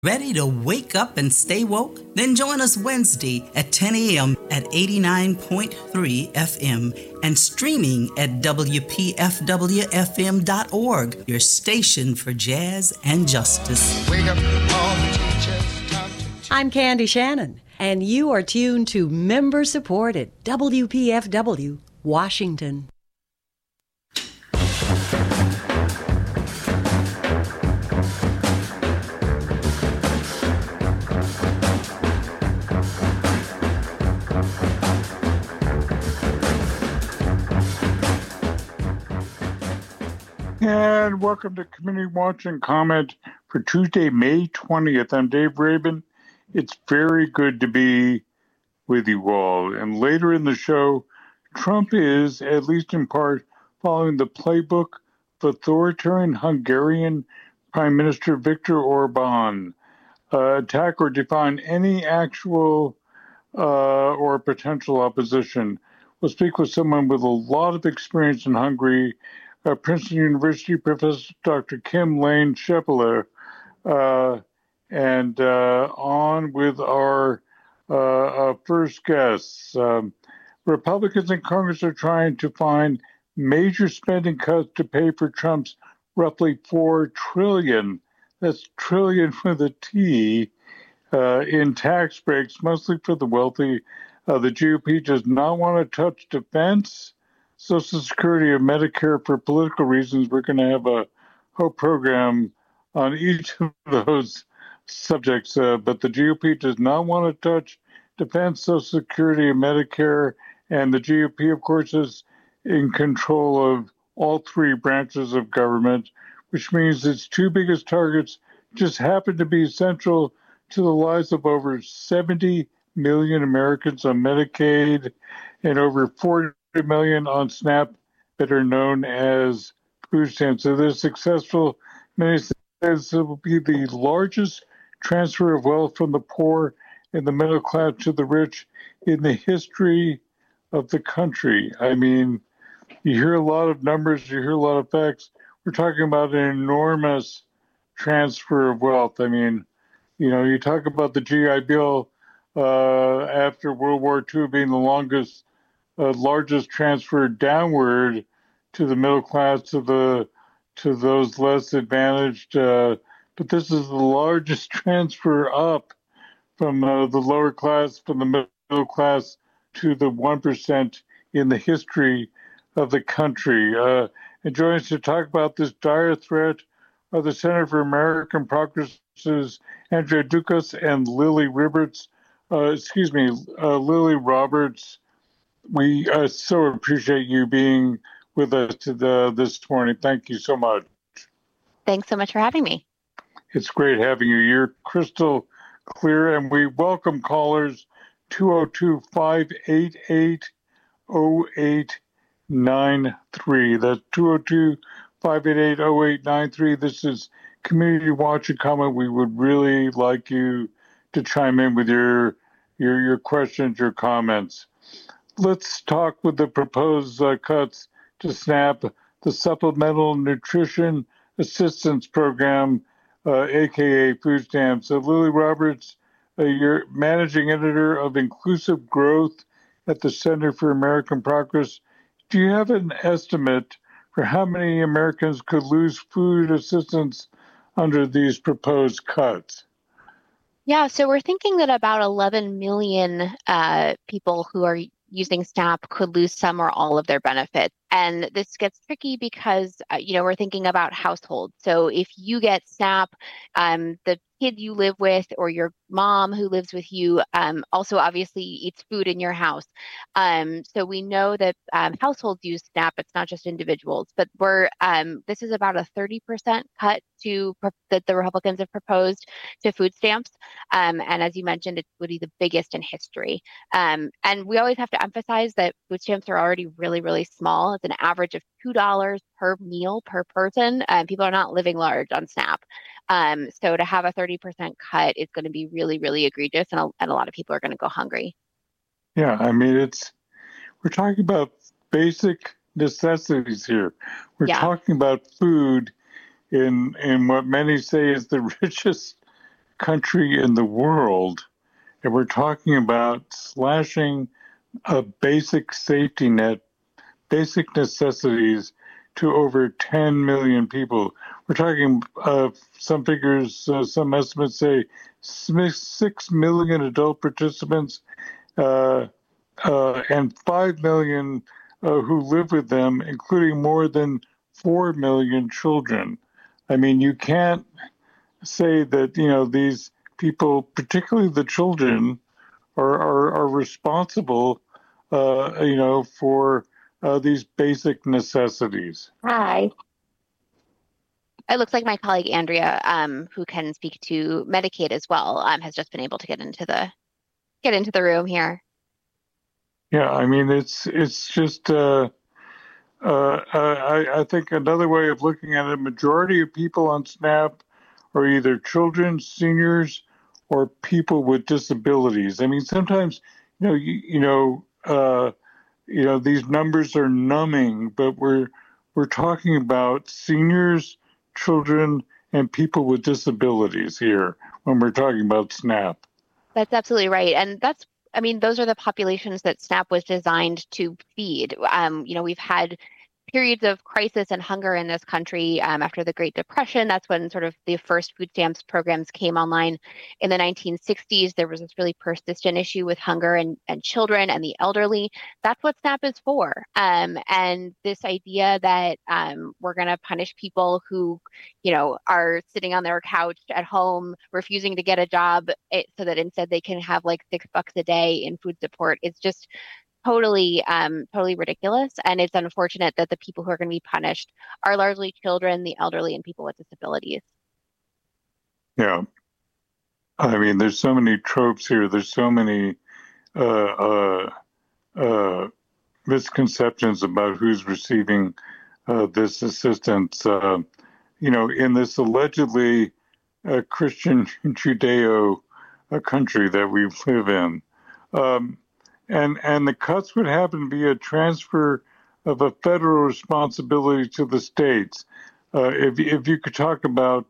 Ready to wake up and stay woke? Then join us Wednesday at 10 a.m. at 89.3 FM and streaming at WPFWFM.org, your station for jazz and justice. Wake up, all the teachers. I'm Candy Shannon, and you are tuned to member-supported WPFW, Washington. And welcome to Community Watch and Comment for Tuesday, May 20th. I'm Dave Rabin. It's very good to be with you all. And later in the show, Trump is, at least in part, following the playbook of authoritarian Hungarian Prime Minister Viktor Orban. Attack or define any actual or potential opposition. We'll speak with someone with a lot of experience in Hungary, Princeton University Professor Dr. Kim Lane Schepeler, and on with our first guests. Republicans in Congress are trying to find major spending cuts to pay for Trump's roughly $4 trillion, that's trillion with a T, in tax breaks, mostly for the wealthy. The GOP does not want to touch defense, Social Security, or Medicare for political reasons. We're going to have a whole program on each of those subjects, but the GOP does not want to touch defense, Social Security, and Medicare, and the GOP, of course, is in control of all three branches of government, which means its two biggest targets just happen to be central to the lives of over 70 million Americans on Medicaid and over 40 million on SNAP that are known as food stamps. So they're successful. Many say it will be the largest transfer of wealth from the poor and the middle class to the rich in the history of the country. I mean, you hear a lot of numbers, you hear a lot of facts. We're talking about an enormous transfer of wealth. I mean, you know, you talk about the GI Bill after World War II being the largest transfer downward to the middle class, to those less advantaged. But this is the largest transfer up from the lower class, from the middle class to the 1% in the history of the country. And joining us to talk about this dire threat are the Center for American Progress's Andrea Dukas and Lily Roberts. Lily Roberts. We so appreciate you being with us this morning. Thank you so much. Thanks so much for having me. It's great having you. You're crystal clear, and we welcome callers 202-588-0893. That's 202-588-0893. This is Community Watch and Comment. We would really like you to chime in with your questions, your comments. Let's talk with the proposed cuts to SNAP, the Supplemental Nutrition Assistance Program, aka food stamps. So Lily Roberts, you're managing editor of Inclusive Growth at the Center for American Progress. Do you have an estimate for how many Americans could lose food assistance under these proposed cuts? Yeah, so we're thinking that about 11 million people who are using SNAP could lose some or all of their benefits. And this gets tricky because, we're thinking about households. So if you get SNAP, the kid you live with or your mom who lives with you also obviously eats food in your house. So we know that households use SNAP. It's not just individuals, but this is about a 30% cut that the Republicans have proposed to food stamps. And as you mentioned, it would be the biggest in history. And we always have to emphasize that food stamps are already really, really small. It's an average of $2 per meal per person. People are not living large on SNAP. So to have a 30% cut is going to be really, really egregious, and a lot of people are going to go hungry. Yeah, I mean, we're talking about basic necessities here. We're talking about food in what many say is the richest country in the world, and we're talking about slashing a basic safety net, basic necessities to over 10 million people. We're talking some figures, some estimates say 6 million adult participants and 5 million who live with them, including more than 4 million children. I mean, you can't say that, these people, particularly the children, are responsible, for these basic necessities. Hi. It looks like my colleague Andrea, who can speak to Medicaid as well, has just been able to get into the room here. Yeah, I mean, it's just I think another way of looking at it, majority of people on SNAP are either children, seniors, or people with disabilities. I mean, sometimes these numbers are numbing, but we're talking about seniors, children, and people with disabilities here when we're talking about SNAP. That's absolutely right. And those are the populations that SNAP was designed to feed. We've had periods of crisis and hunger in this country after the Great Depression. That's when sort of the first food stamps programs came online in the 1960s. There was this really persistent issue with hunger and children and the elderly. That's what SNAP is for. And this idea that we're going to punish people who, are sitting on their couch at home, refusing to get a job so that instead they can have like $6 a day in food support is just totally ridiculous. And it's unfortunate that the people who are going to be punished are largely children, the elderly, and people with disabilities. Yeah. I mean, there's so many tropes here. There's so many misconceptions about who's receiving this assistance. In this allegedly Christian Judeo country that we live in. And the cuts would happen via transfer of a federal responsibility to the states. If you could talk about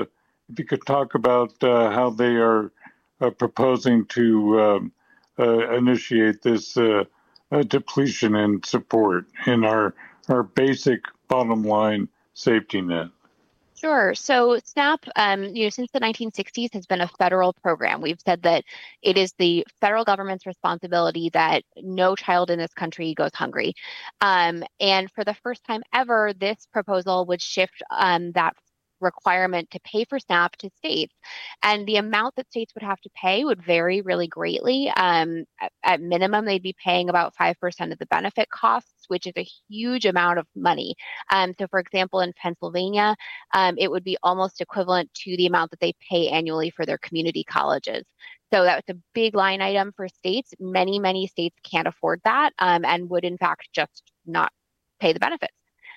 how they are proposing to initiate this depletion in support in our basic bottom line safety net. Sure. So SNAP, since the 1960s has been a federal program. We've said that it is the federal government's responsibility that no child in this country goes hungry. And for the first time ever, this proposal would shift that requirement to pay for SNAP to states. And the amount that states would have to pay would vary really greatly. At minimum, they'd be paying about 5% of the benefit costs, which is a huge amount of money. So for example, in Pennsylvania, it would be almost equivalent to the amount that they pay annually for their community colleges. So that's a big line item for states. Many, many states can't afford that and would in fact just not pay the benefits.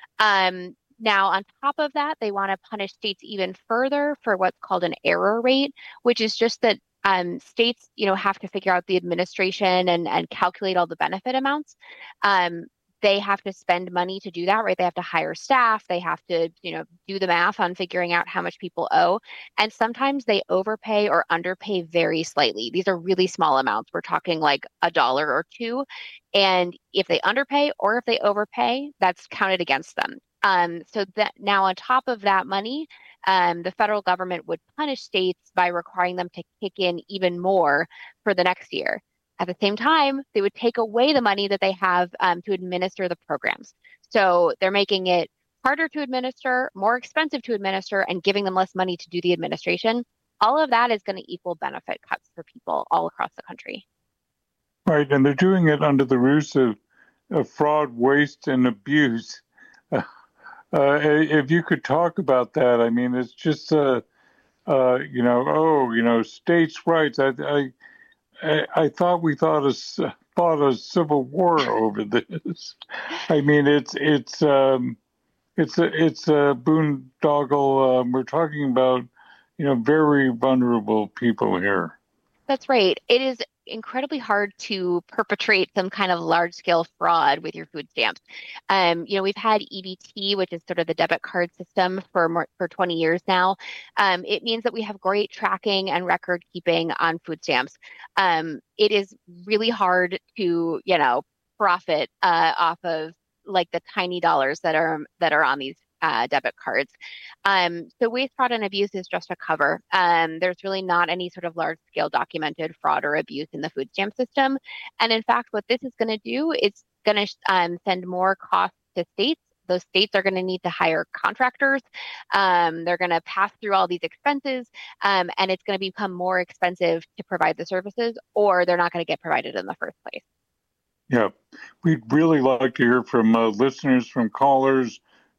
Now, on top of that, they want to punish states even further for what's called an error rate, which is just that states, have to figure out the administration and calculate all the benefit amounts. They have to spend money to do that, right? They have to hire staff. They have to, do the math on figuring out how much people owe. And sometimes they overpay or underpay very slightly. These are really small amounts. We're talking like $1 or $2. And if they underpay or if they overpay, that's counted against them. So that now on top of that money, the federal government would punish states by requiring them to kick in even more for the next year. At the same time, they would take away the money that they have to administer the programs. So they're making it harder to administer, more expensive to administer, and giving them less money to do the administration. All of that is going to equal benefit cuts for people all across the country. Right, and they're doing it under the ruse of fraud, waste, and abuse. If you could talk about that, I mean, it's just, states' rights. I thought we fought a civil war over this. I mean, it's a boondoggle. We're talking about, very vulnerable people here. That's right. It is incredibly hard to perpetrate some kind of large scale fraud with your food stamps. We've had EBT, which is sort of the debit card system for 20 years now. It means that we have great tracking and record keeping on food stamps. It is really hard to, profit off of like the tiny dollars that are on these debit cards. So waste, fraud, and abuse is just a cover. There's really not any sort of large scale documented fraud or abuse in the food stamp system. And in fact, what this is going to do, it's going to send more costs to states. Those states are going to need to hire contractors. They're going to pass through all these expenses, and it's going to become more expensive to provide the services, or they're not going to get provided in the first place. Yeah, we'd really like to hear from listeners, from callers.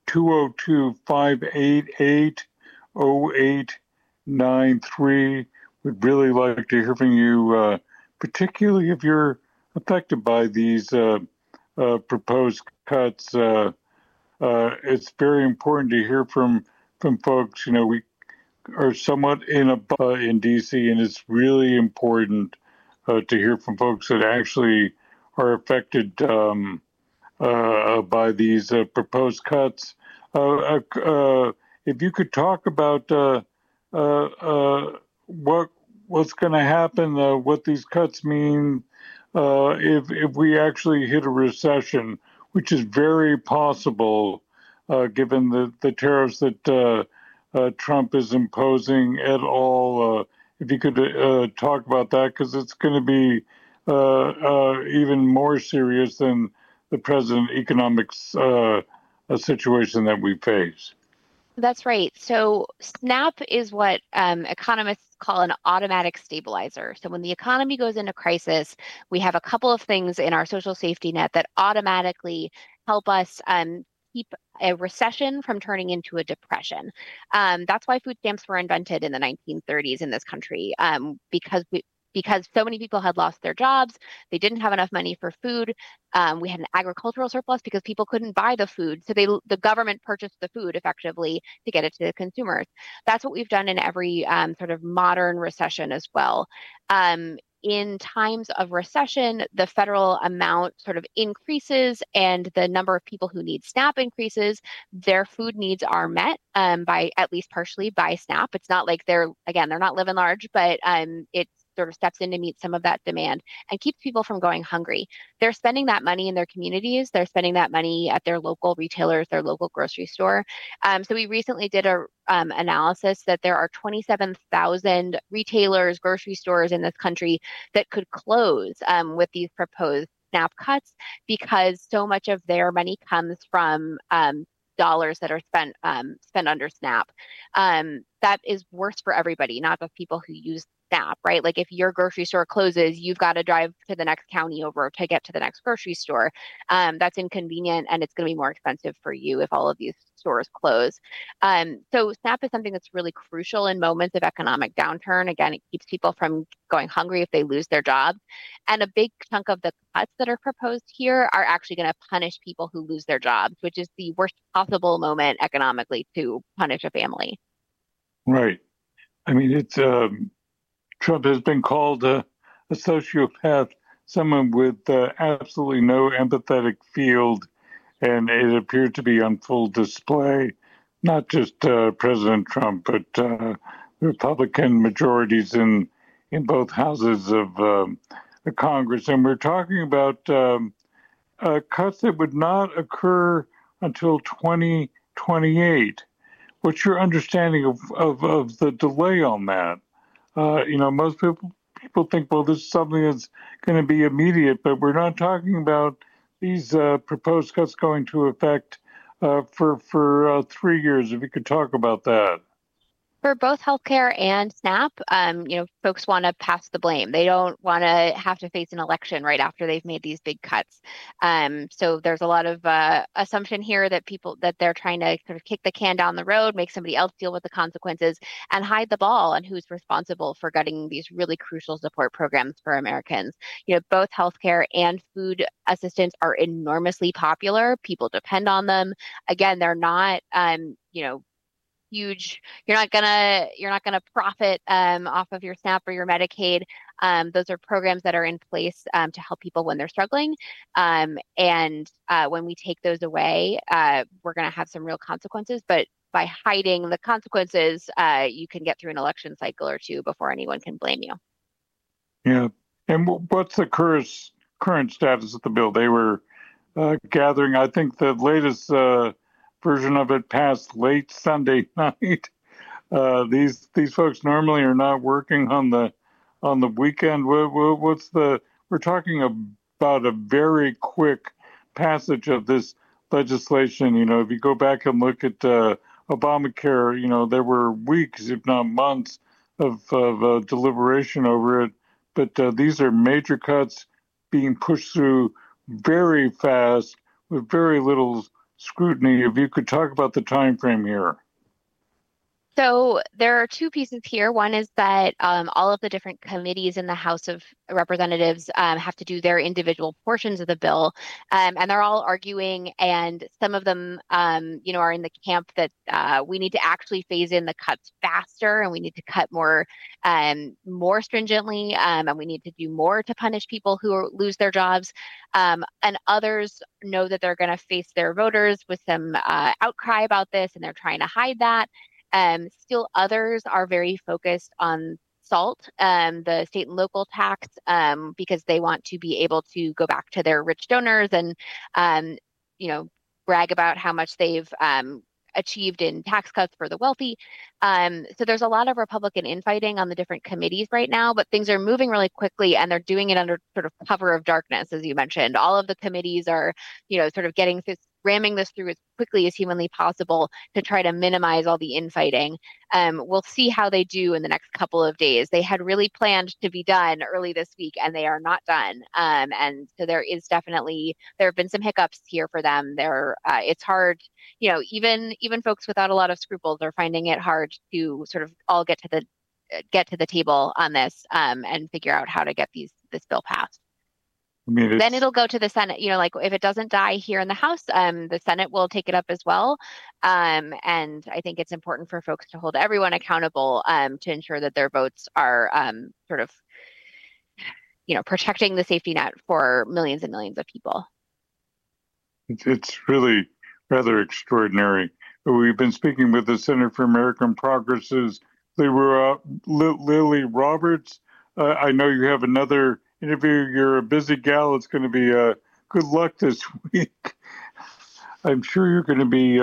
202-588-0893. We'd really like to hear from you, particularly if you're affected by these proposed cuts. It's very important to hear from folks. We are somewhat in DC, and it's really important to hear from folks that actually are affected by these proposed cuts. If you could talk about what's going to happen, what these cuts mean if we actually hit a recession, which is very possible given the tariffs that Trump is imposing at all. If you could talk about that, because it's going to be even more serious than the present economic situation that we face. That's right. So SNAP is what economists call an automatic stabilizer. So when the economy goes into crisis, we have a couple of things in our social safety net that automatically help us keep a recession from turning into a depression. That's why food stamps were invented in the 1930s in this country, because so many people had lost their jobs. They didn't have enough money for food. We had an agricultural surplus because people couldn't buy the food. So the government purchased the food effectively to get it to the consumers. That's what we've done in every sort of modern recession as well. In times of recession, the federal amount sort of increases and the number of people who need SNAP increases. Their food needs are met by at least partially by SNAP. It's not like they're not living large, but it's sort of steps in to meet some of that demand and keeps people from going hungry. They're spending that money in their communities. They're spending that money at their local retailers, their local grocery store. So we recently did a analysis that there are 27,000 retailers, grocery stores in this country that could close with these proposed SNAP cuts because so much of their money comes from dollars that are spent under SNAP. That is worse for everybody, not just people who use SNAP, right? Like if your grocery store closes, you've got to drive to the next county over to get to the next grocery store. That's inconvenient, and it's going to be more expensive for you if all of these stores close. So SNAP is something that's really crucial in moments of economic downturn. Again, it keeps people from going hungry if they lose their jobs. And a big chunk of the cuts that are proposed here are actually going to punish people who lose their jobs, which is the worst possible moment economically to punish a family. Right. I mean, it's Trump has been called a sociopath, someone with absolutely no empathetic field, and it appeared to be on full display. Not just President Trump, but Republican majorities in both houses of Congress. And we're talking about cuts that would not occur until 2028. What's your understanding of the delay on that? Most people think, well, this is something that's going to be immediate, but we're not talking about these proposed cuts going to effect for 3 years. If you could talk about that. For both healthcare and SNAP, folks want to pass the blame. They don't want to have to face an election right after they've made these big cuts. So there's a lot of assumption here that they're trying to sort of kick the can down the road, make somebody else deal with the consequences, and hide the ball on who's responsible for gutting these really crucial support programs for Americans. Both healthcare and food assistance are enormously popular. People depend on them. Again, they're not, huge, you're not gonna profit off of your SNAP or your Medicaid. Those are programs that are in place to help people when they're struggling. And when we take those away, we're going to have some real consequences. But by hiding the consequences, you can get through an election cycle or two before anyone can blame you. Yeah. And what's the current status of the bill? They were gathering, I think the latest version of it passed late Sunday night. These folks normally are not working on the weekend. We're talking about a very quick passage of this legislation. If you go back and look at Obamacare, there were weeks, if not months, of deliberation over it. But these are major cuts being pushed through very fast with very little scrutiny. If you could talk about the time frame here. So there are two pieces here. One is that all of the different committees in the House of Representatives have to do their individual portions of the bill, and they're all arguing. And some of them, are in the camp that we need to actually phase in the cuts faster, and we need to cut more stringently, and we need to do more to punish people who lose their jobs. And others know that they're going to face their voters with some outcry about this, and they're trying to hide that. Still others are very focused on SALT, the state and local tax, because they want to be able to go back to their rich donors and, brag about how much they've achieved in tax cuts for the wealthy. So there's a lot of Republican infighting on the different committees right now, but things are moving really quickly, and they're doing it under sort of cover of darkness, as you mentioned. All of the committees are, sort of ramming this through as quickly as humanly possible to try to minimize all the infighting. We'll see how they do in the next couple of days. They had really planned to be done early this week, and they are not done. And so there have been some hiccups here for them. It's hard, even folks without a lot of scruples are finding it hard to sort of all get to the table on this and figure out how to get this bill passed. Then it'll go to the Senate. If it doesn't die here in the House, the Senate will take it up as well. And I think it's important for folks to hold everyone accountable to ensure that their votes are sort of, protecting the safety net for millions and millions of people. It's really rather extraordinary. We've been speaking with the Center for American Progress's Lily Roberts. I know you have another interview. You're a busy gal. It's going to be good luck this week. I'm sure you're going to be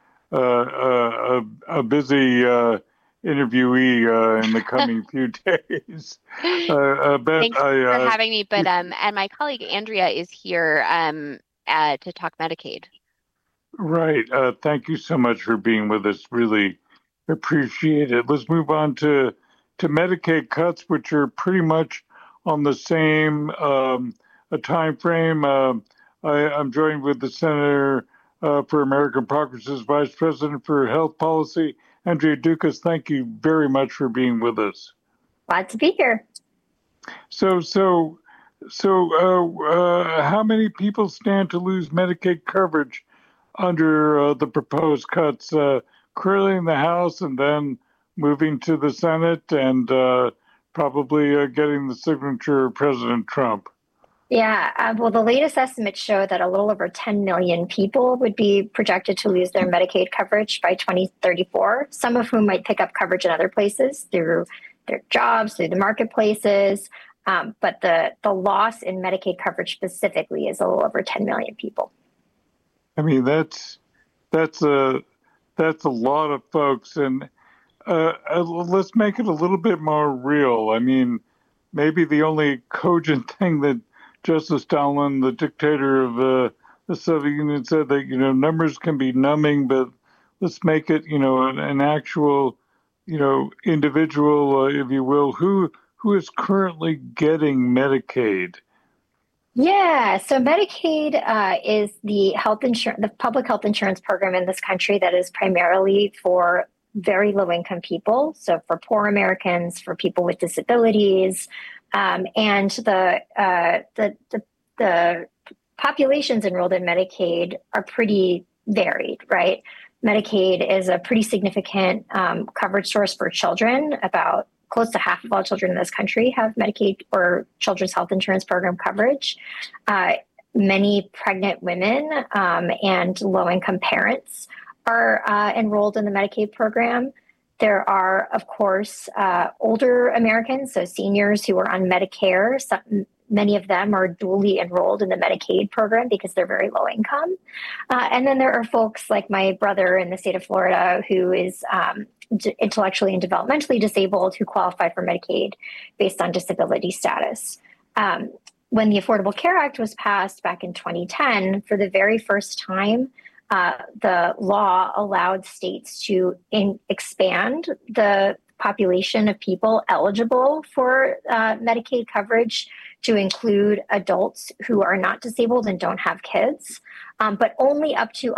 a busy interviewee in the coming few days. Thanks for having me. But and my colleague Andrea is here to talk Medicaid. Right. Thank you so much for being with us. Really appreciate it. Let's move on to Medicaid cuts, which are pretty much on the same time frame. I'm joined with the Senator for American Progress's Vice President for Health Policy, Andrea Dukas. Thank you very much for being with us. Glad to be here. So, how many people stand to lose Medicaid coverage under the proposed cuts, currently in the House and then moving to the Senate and probably getting the signature of President Trump? Yeah, well, the latest estimates show that a little over 10 million people would be projected to lose their Medicaid coverage by 2034, some of whom might pick up coverage in other places through their jobs, through the marketplaces. But the loss in Medicaid coverage specifically is a little over 10 million people. I mean, that's a lot of folks. And let's make it a little bit more real. I mean, maybe the only cogent thing that Joseph Stalin, the dictator of the Soviet Union, said that, numbers can be numbing, but let's make it, an actual, individual, if you will, who is currently getting Medicaid. Yeah, so Medicaid is the public health insurance program in this country that is primarily for very low-income people, so for poor Americans, for people with disabilities, and the populations enrolled in Medicaid are pretty varied, right? Medicaid is a pretty significant coverage source for children. About close to half of all children in this country have Medicaid or Children's Health Insurance Program coverage. Many pregnant women and low-income parents are enrolled in the Medicaid program. There are, of course, older Americans, so seniors who are on Medicare. Many of them are dually enrolled in the Medicaid program because they're very low income. And then there are folks like my brother in the state of Florida who is intellectually and developmentally disabled who qualify for Medicaid based on disability status. When the Affordable Care Act was passed back in 2010, for the very first time, the law allowed states to expand the population of people eligible for Medicaid coverage to include adults who are not disabled and don't have kids, but only up to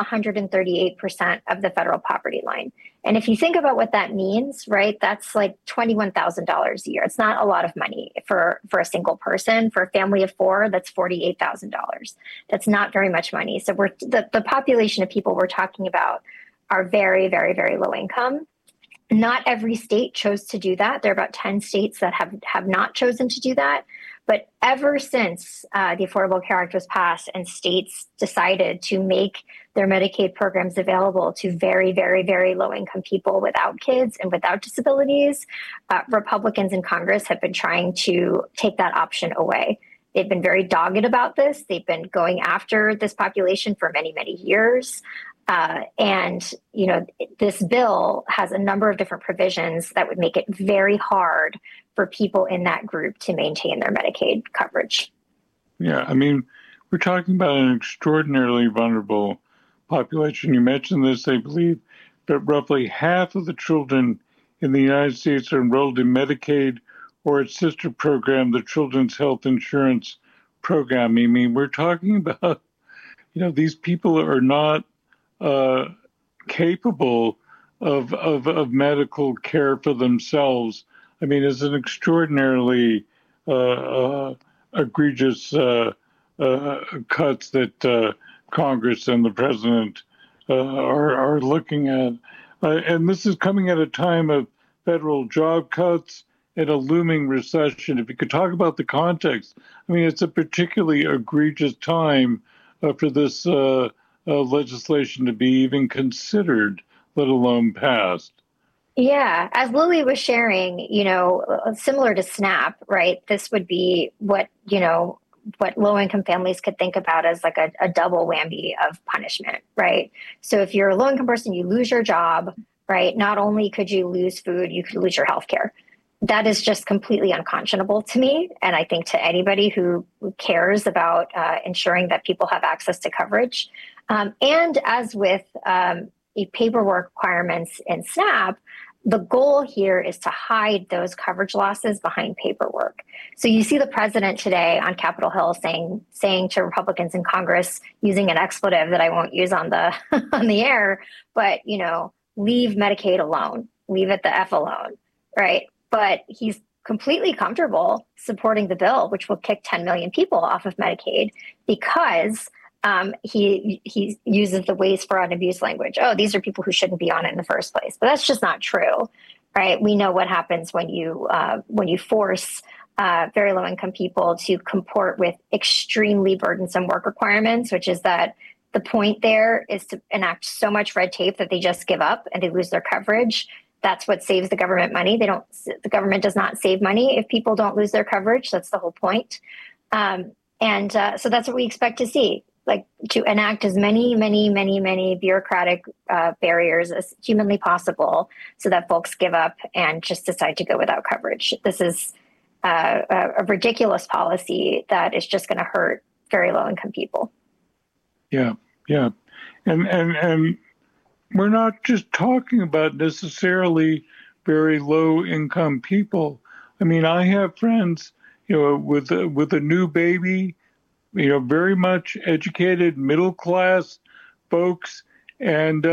138% of the federal poverty line. And if you think about what that means, right, that's like $21,000 a year. It's not a lot of money for a single person. For a family of four, that's $48,000. That's not very much money. So the population of people we're talking about are very, very, very low income. Not every state chose to do that. There are about 10 states that have not chosen to do that. But ever since the Affordable Care Act was passed and states decided to make their Medicaid programs available to very, very, very low-income people without kids and without disabilities, Republicans in Congress have been trying to take that option away. They've been very dogged about this. They've been going after this population for many, many years. And, you know, this bill has a number of different provisions that would make it very hard for people in that group to maintain their Medicaid coverage. Yeah, I mean, we're talking about an extraordinarily vulnerable population. You mentioned this, I believe, that roughly half of the children in the United States are enrolled in Medicaid or its sister program, the Children's Health Insurance Program. I mean, we're talking about, you know, these people are not capable of medical care for themselves. I mean, it's an extraordinarily egregious cuts that Congress and the president are looking at. And this is coming at a time of federal job cuts and a looming recession. If you could talk about the context, I mean, it's a particularly egregious time for this legislation to be even considered, let alone passed. Yeah, as Lily was sharing, you know, similar to SNAP, right? This would be what, you know, what low-income families could think about as like a double whammy of punishment, right? So if you're a low-income person, you lose your job, right? Not only could you lose food, you could lose your health care. That is just completely unconscionable to me. And I think to anybody who cares about ensuring that people have access to coverage. And as with paperwork requirements in SNAP, the goal here is to hide those coverage losses behind paperwork. So you see the president today on Capitol Hill saying to Republicans in Congress, using an expletive that I won't use on the on the air, but you know, leave Medicaid alone, leave it the F alone, right? But he's completely comfortable supporting the bill, which will kick 10 million people off of Medicaid because he uses the waste, fraud, and abuse language. Oh, these are people who shouldn't be on it in the first place. But that's just not true, right? We know what happens when you force very low-income people to comport with extremely burdensome work requirements, which is that the point there is to enact so much red tape that they just give up and they lose their coverage. That's what saves the government money. The government does not save money if people don't lose their coverage. That's the whole point. So that's what we expect to see, like to enact as many bureaucratic barriers as humanly possible so that folks give up and just decide to go without coverage. This is a ridiculous policy that is just going to hurt very low income people. Yeah. And we're not just talking about necessarily very low income people. I mean, I have friends, you know, with a new baby, you know, very much educated, middle class folks, and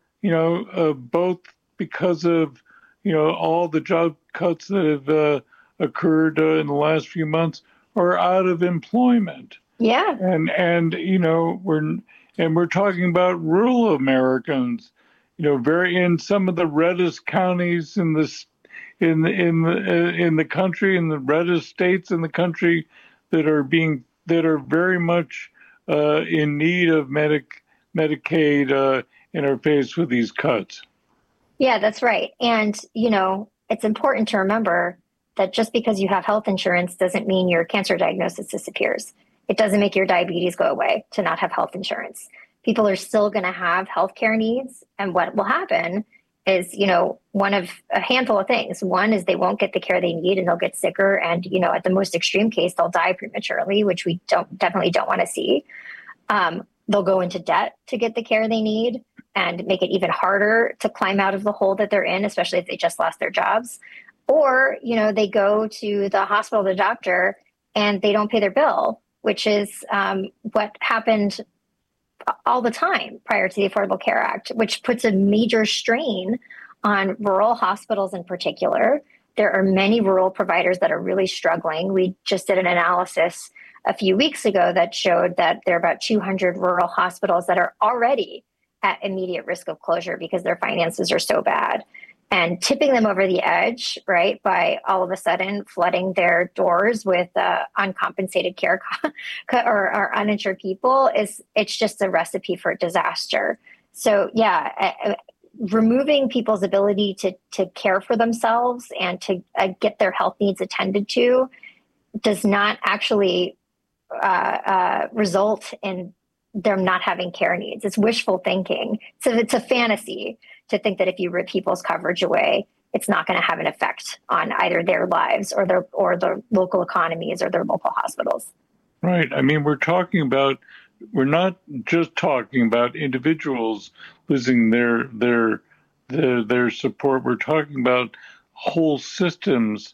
both because of, you know, all the job cuts that have occurred in the last few months, are out of employment. Yeah, and you know we're talking about rural Americans, very in some of the reddest counties in this in the country, in the reddest states in the country that are very much in need of Medicaid and are faced with these cuts. Yeah, that's right. And, it's important to remember that just because you have health insurance doesn't mean your cancer diagnosis disappears. It doesn't make your diabetes go away to not have health insurance. People are still going to have healthcare needs. And what will happen is, one of a handful of things. One is they won't get the care they need and they'll get sicker. And, at the most extreme case, they'll die prematurely, which we definitely don't want to see. They'll go into debt to get the care they need and make it even harder to climb out of the hole that they're in, especially if they just lost their jobs. Or, they go to the hospital, the doctor, and they don't pay their bill, which is what happened all the time prior to the Affordable Care Act, which puts a major strain on rural hospitals in particular. There are many rural providers that are really struggling. We just did an analysis a few weeks ago that showed that there are about 200 rural hospitals that are already at immediate risk of closure because their finances are so bad. And tipping them over the edge, right, by all of a sudden flooding their doors with uncompensated care or uninsured people it's just a recipe for disaster. So removing people's ability to care for themselves and to get their health needs attended to does not actually result in them not having care needs. It's wishful thinking. So it's a fantasy to think that if you rip people's coverage away, it's not going to have an effect on either their lives or their local economies or their local hospitals. Right. I mean, we're not just talking about individuals losing their support. We're talking about whole systems,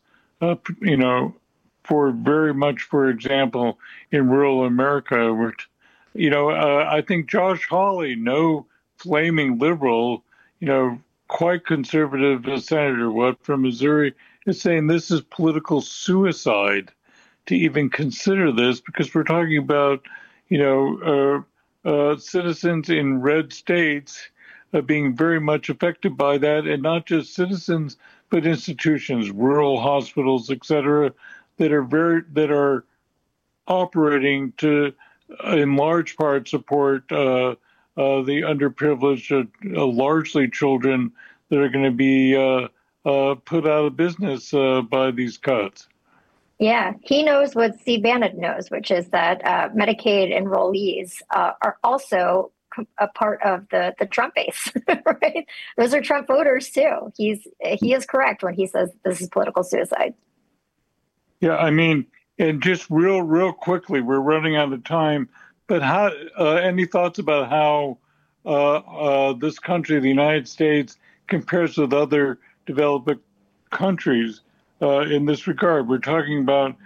for very much, for example, in rural America, I think Josh Hawley, no flaming liberal, quite conservative senator, from Missouri, is saying this is political suicide to even consider this because we're talking about, citizens in red states being very much affected by that, and not just citizens, but institutions, rural hospitals, et cetera, that are operating to, in large part, support the underprivileged, largely children that are going to be put out of business by these cuts. Yeah, he knows what Steve Bannon knows, which is that Medicaid enrollees are also a part of the Trump base, right? Those are Trump voters too. He is correct when he says this is political suicide. Yeah, I mean, and just real quickly, we're running out of time. But how? Any thoughts about how this country, the United States, compares with other developing countries in this regard? We're talking about,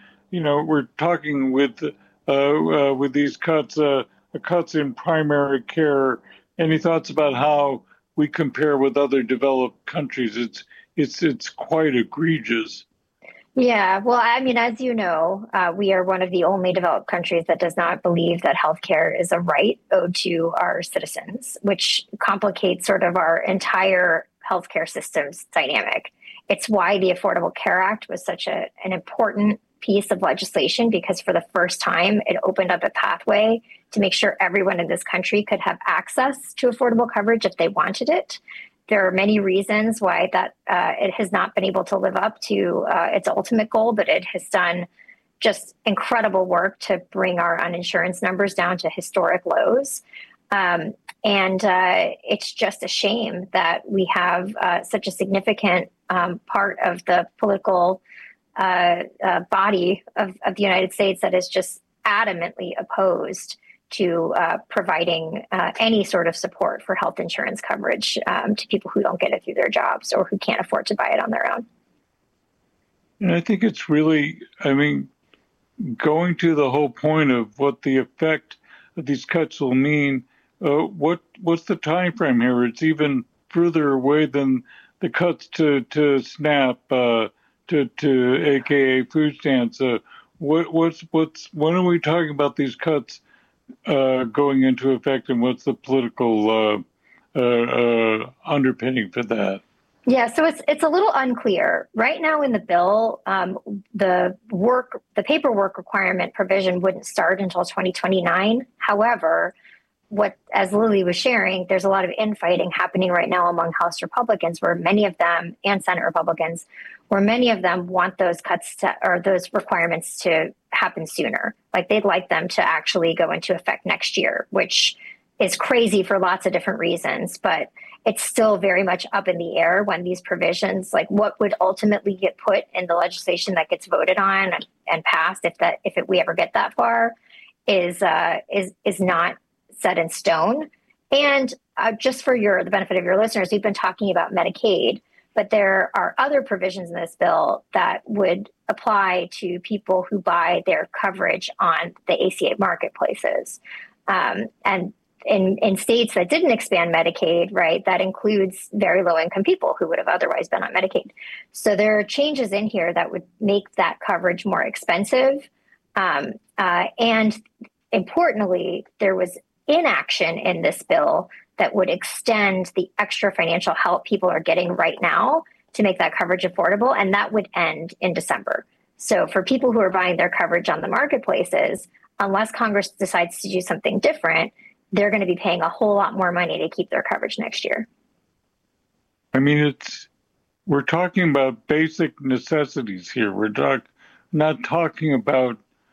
with these cuts in primary care. Any thoughts about how we compare with other developed countries? It's quite egregious. Yeah, well, I mean, as you know, we are one of the only developed countries that does not believe that healthcare is a right owed to our citizens, which complicates sort of our entire healthcare system's dynamic. It's why the Affordable Care Act was such an important piece of legislation, because for the first time, it opened up a pathway to make sure everyone in this country could have access to affordable coverage if they wanted it. There are many reasons why that it has not been able to live up to its ultimate goal, but it has done just incredible work to bring our uninsurance numbers down to historic lows. And it's just a shame that we have such a significant part of the political body of the United States that is just adamantly opposed to providing any sort of support for health insurance coverage to people who don't get it through their jobs or who can't afford to buy it on their own. And I think it's really, going to the whole point of what the effect of these cuts will mean. What's the time frame here? It's even further away than the cuts to SNAP, to AKA food stamps. When are we talking about these cuts going into effect, and what's the political underpinning for that? Yeah, so it's a little unclear right now in the bill. The paperwork requirement provision wouldn't start until 2029. However, as Lily was sharing, there's a lot of infighting happening right now among House Republicans, where many of them, and Senate Republicans, where many of them want those cuts or those requirements to happen sooner. Like they'd like them to actually go into effect next year, which is crazy for lots of different reasons, but it's still very much up in the air when these provisions, like what would ultimately get put in the legislation that gets voted on and passed, we ever get that far, is not set in stone. And just for the benefit of your listeners, we've been talking about Medicaid, but there are other provisions in this bill that would apply to people who buy their coverage on the ACA marketplaces. And in states that didn't expand Medicaid, right, that includes very low income people who would have otherwise been on Medicaid. So there are changes in here that would make that coverage more expensive. And importantly, there was inaction in this bill that would extend the extra financial help people are getting right now to make that coverage affordable, and that would end in December. So for people who are buying their coverage on the marketplaces, unless Congress decides to do something different, they're going to be paying a whole lot more money to keep their coverage next year. I mean, we're talking about basic necessities here. We're not talking about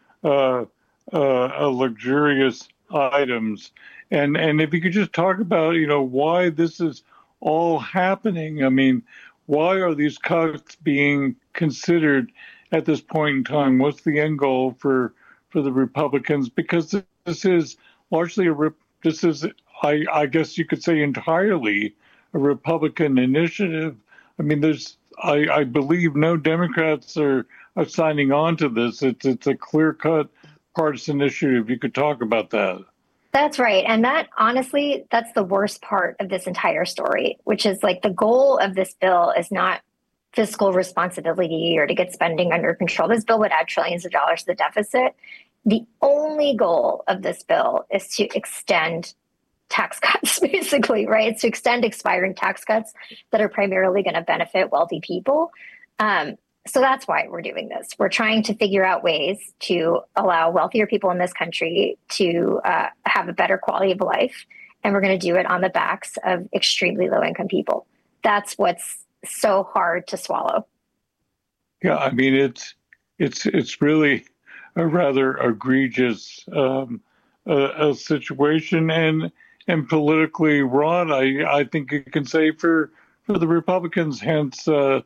luxurious items. And if you could just talk about, why this is all happening. I mean, why are these cuts being considered at this point in time? What's the end goal for the Republicans? Because this is largely I guess you could say entirely a Republican initiative. I mean, I believe no Democrats are signing on to this. It's a clear-cut partisan issue. If you could talk about that. That's right. And that's the worst part of this entire story, which is like the goal of this bill is not fiscal responsibility or to get spending under control. This bill would add trillions of dollars to the deficit. The only goal of this bill is to extend tax cuts, basically, right? It's to extend expiring tax cuts that are primarily going to benefit wealthy people. So that's why we're doing this. We're trying to figure out ways to allow wealthier people in this country to have a better quality of life. And we're going to do it on the backs of extremely low income people. That's what's so hard to swallow. Yeah, I mean, it's really a rather egregious a situation and politically wrong. I think you can say for the Republicans, hence the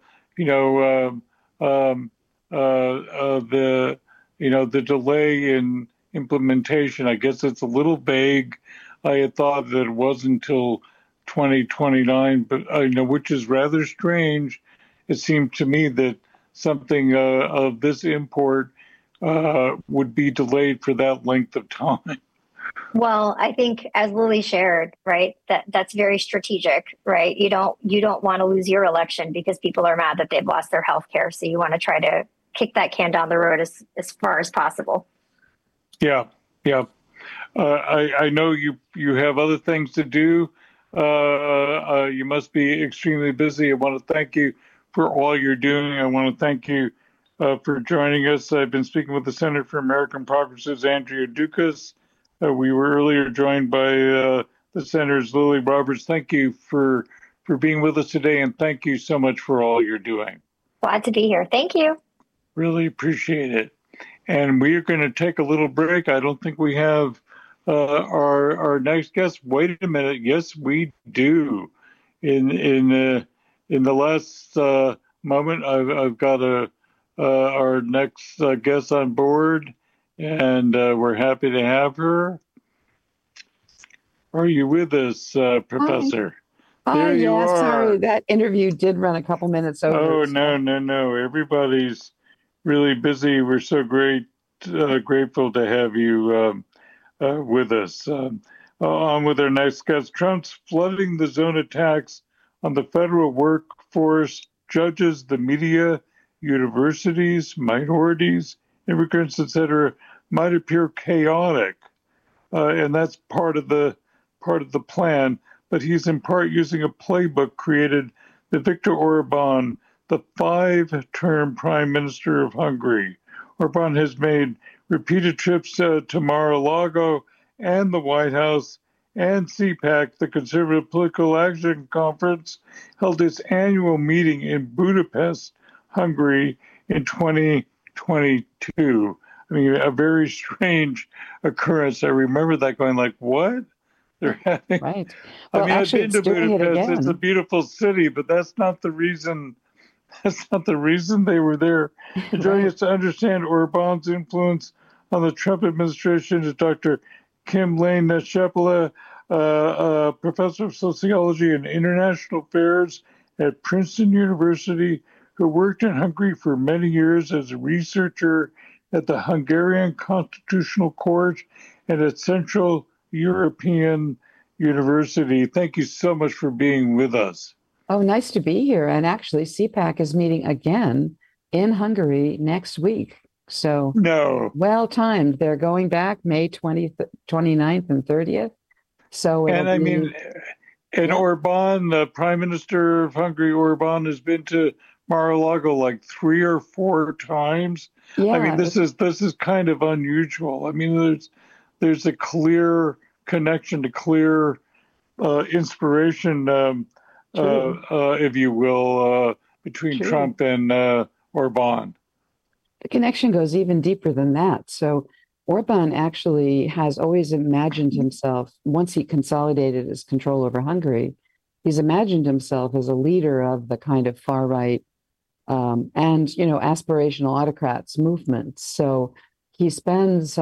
delay in implementation. I guess it's a little vague. I had thought that it wasn't until 2029, but which is rather strange. It seemed to me that something of this import would be delayed for that length of time. Well, I think as Lily shared, right, that's very strategic, right? You don't want to lose your election because people are mad that they've lost their health care. So you want to try to kick that can down the road as far as possible. Yeah. I know you have other things to do. You must be extremely busy. I want to thank you for all you're doing. I want to thank you for joining us. I've been speaking with the Center for American Progress's Andrea Dukas. We were earlier joined by the Senator's Lily Roberts. Thank you for being with us today, and thank you so much for all you're doing. Glad to be here. Thank you. Really appreciate it. And we are going to take a little break. I don't think we have our next guest. Wait a minute. Yes, we do. In the last moment, I've got our next guest on board. And we're happy to have her. Are you with us, Professor? There you are. Sorry, that interview did run a couple minutes over. Oh, no. Everybody's really busy. We're so grateful to have you with us. On with our next guest. Trump's flooding the zone attacks on the federal workforce, judges, the media, universities, minorities, immigrants, etc., might appear chaotic, and that's part of the plan. but he's in part using a playbook created by Viktor Orban, the 5-term Prime Minister of Hungary. Orban has made repeated trips to Mar-a-Lago and the White House, and CPAC, the Conservative Political Action Conference, held its annual meeting in Budapest, Hungary in 2022. I mean, a very strange occurrence. I remember that going like, what? They're having... Right. Well, I mean, actually, I've been to Budapest. It's a beautiful city, but that's not the reason. That's not the reason they were there. And joining us to understand Orban's influence on the Trump administration is Dr. Kim Lane-Shepela, professor of sociology and international affairs at Princeton University, who worked in Hungary for many years as a researcher at the Hungarian Constitutional Court and at Central European University. Thank you so much for being with us. Oh, nice to be here. And actually, CPAC is meeting again in Hungary next week. So, no. Well timed. They're going back May 20th, 29th, and 30th. So, and I mean, and Orban, the Prime Minister of Hungary, Orban, has been to Mar-a-Lago like 3 or 4 times. Yeah. I mean, this is kind of unusual. I mean, there's a clear connection, to clear inspiration, if you will, between Trump and Orban. The connection goes even deeper than that. So Orban actually has always imagined himself, once he consolidated his control over Hungary, he's imagined himself as a leader of the kind of far right and, aspirational autocrats movement. So he spends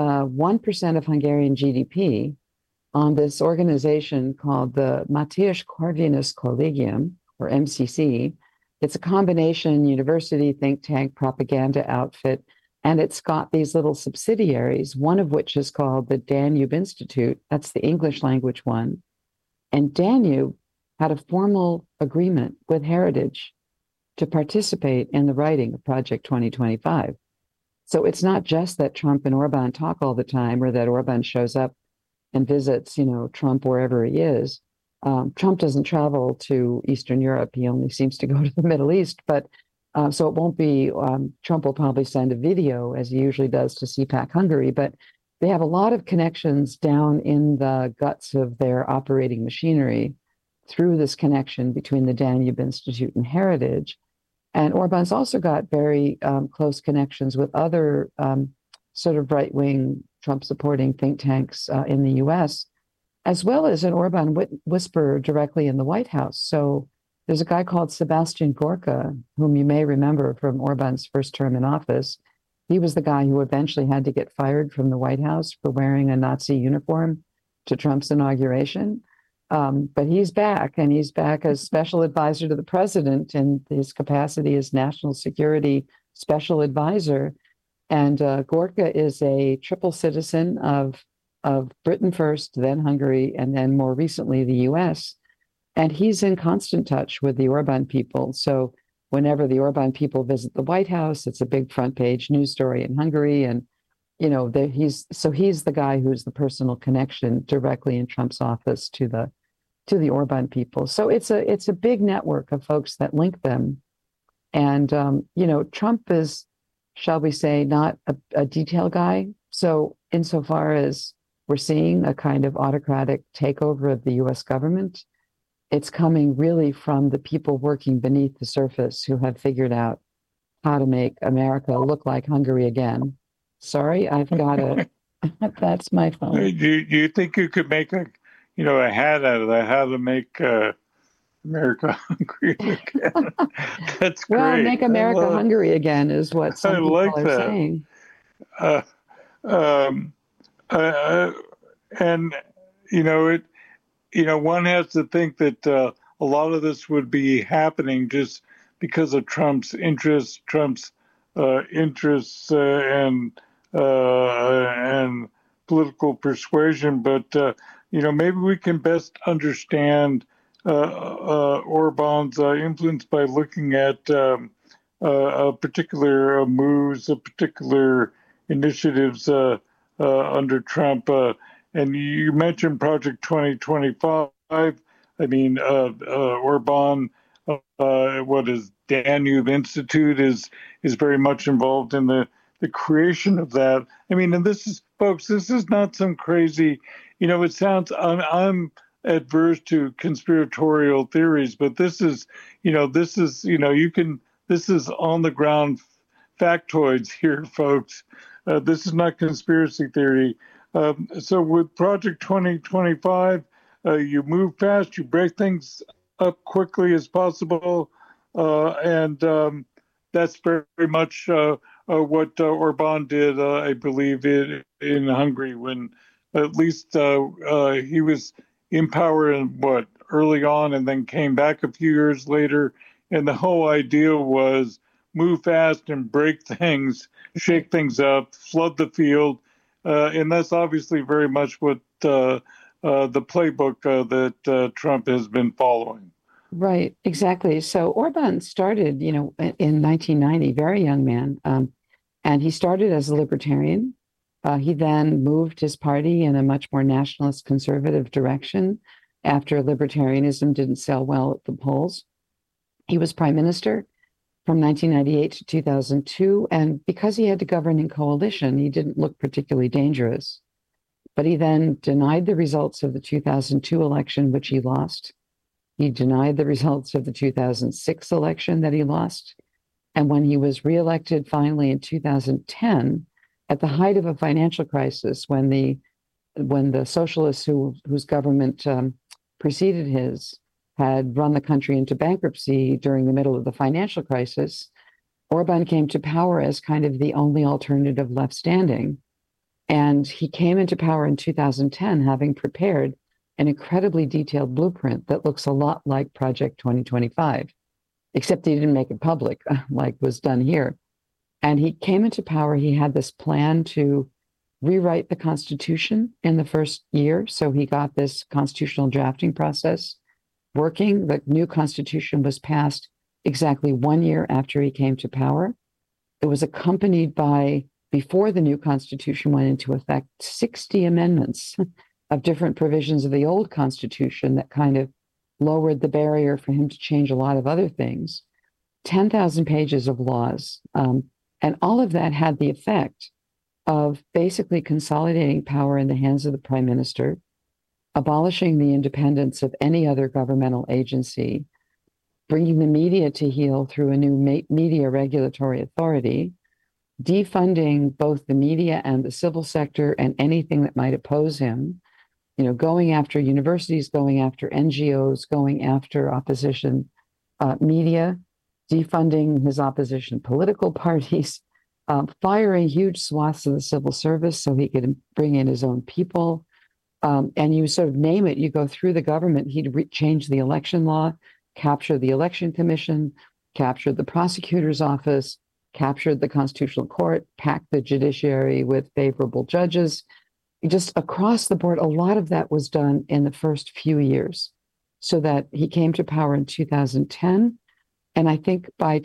1% of Hungarian GDP on this organization called the Mateusz Corvinus Collegium, or MCC. It's a combination university, think tank, propaganda outfit, and it's got these little subsidiaries, one of which is called the Danube Institute. That's the English language one. And Danube had a formal agreement with Heritage to participate in the writing of Project 2025. So it's not just that Trump and Orban talk all the time, or that Orban shows up and visits, Trump wherever he is. Trump doesn't travel to Eastern Europe. He only seems to go to the Middle East. But so it won't be, Trump will probably send a video, as he usually does, to CPAC Hungary. But they have a lot of connections down in the guts of their operating machinery through this connection between the Danube Institute and Heritage. And Orban's also got very close connections with other sort of right-wing Trump-supporting think tanks in the U.S., as well as an Orban whisperer directly in the White House. So there's a guy called Sebastian Gorka, whom you may remember from Orban's first term in office. He was the guy who eventually had to get fired from the White House for wearing a Nazi uniform to Trump's inauguration. But he's back, and he's back as special advisor to the president in his capacity as national security special advisor. And Gorka is a triple citizen of Britain first, then Hungary, and then more recently the U.S. And he's in constant touch with the Orban people. So whenever the Orban people visit the White House, it's a big front page news story in Hungary. And, he's the guy who's the personal connection directly in Trump's office to the Orban people. So it's a big network of folks that link them. And, Trump is, shall we say, not a detail guy. So insofar as we're seeing a kind of autocratic takeover of the U.S. government, it's coming really from the people working beneath the surface who have figured out how to make America look like Hungary again. Sorry, I've got that's my phone. Do you think you could make a hat out of that, how to make America hungry again? That's great. Well, make America hungry again is what some people are saying. And one has to think that a lot of this would be happening just because of Trump's interests, and political persuasion. But maybe we can best understand Orban's influence by looking at particular moves, particular initiatives under Trump. And you mentioned Project 2025. I mean, Orban, what is Danube Institute is very much involved in the creation of that. I mean, and this is, folks, this is not some crazy, it sounds, I'm adverse to conspiratorial theories, but this is on the ground factoids here, folks. This is not conspiracy theory. So with Project 2025, you move fast, you break things up quickly as possible, and that's very much what Orban did, I believe, in Hungary, when at least he was in power early on, and then came back a few years later, and the whole idea was move fast and break things, shake things up, flood the field, and that's obviously very much what the playbook that Trump has been following. Right, exactly. So Orban started, in 1990, very young man, and he started as a libertarian. He then moved his party in a much more nationalist conservative direction after libertarianism didn't sell well at the polls. He was prime minister from 1998 to 2002, and because he had to govern in coalition, he didn't look particularly dangerous. But he then denied the results of the 2002 election, which he lost. He denied the results of the 2006 election that he lost. And when he was reelected finally in 2010, at the height of a financial crisis, when the socialists whose government preceded his had run the country into bankruptcy during the middle of the financial crisis, Orban came to power as kind of the only alternative left standing. And he came into power in 2010, having prepared an incredibly detailed blueprint that looks a lot like Project 2025, except he didn't make it public like was done here. And he came into power, he had this plan to rewrite the Constitution in the first year. So he got this constitutional drafting process working. The new Constitution was passed exactly 1 year after he came to power. It was accompanied by, before the new Constitution went into effect, 60 amendments of different provisions of the old Constitution that kind of lowered the barrier for him to change a lot of other things. 10,000 pages of laws. And all of that had the effect of basically consolidating power in the hands of the prime minister, abolishing the independence of any other governmental agency, bringing the media to heel through a new media regulatory authority, defunding both the media and the civil sector and anything that might oppose him, going after universities, going after NGOs, going after opposition media, defunding his opposition political parties, firing huge swaths of the civil service so he could bring in his own people. And you sort of name it, you go through the government, he'd change the election law, capture the election commission, capture the prosecutor's office, captured the Constitutional Court, packed the judiciary with favorable judges. Just across the board, a lot of that was done in the first few years, so that he came to power in 2010. And I think by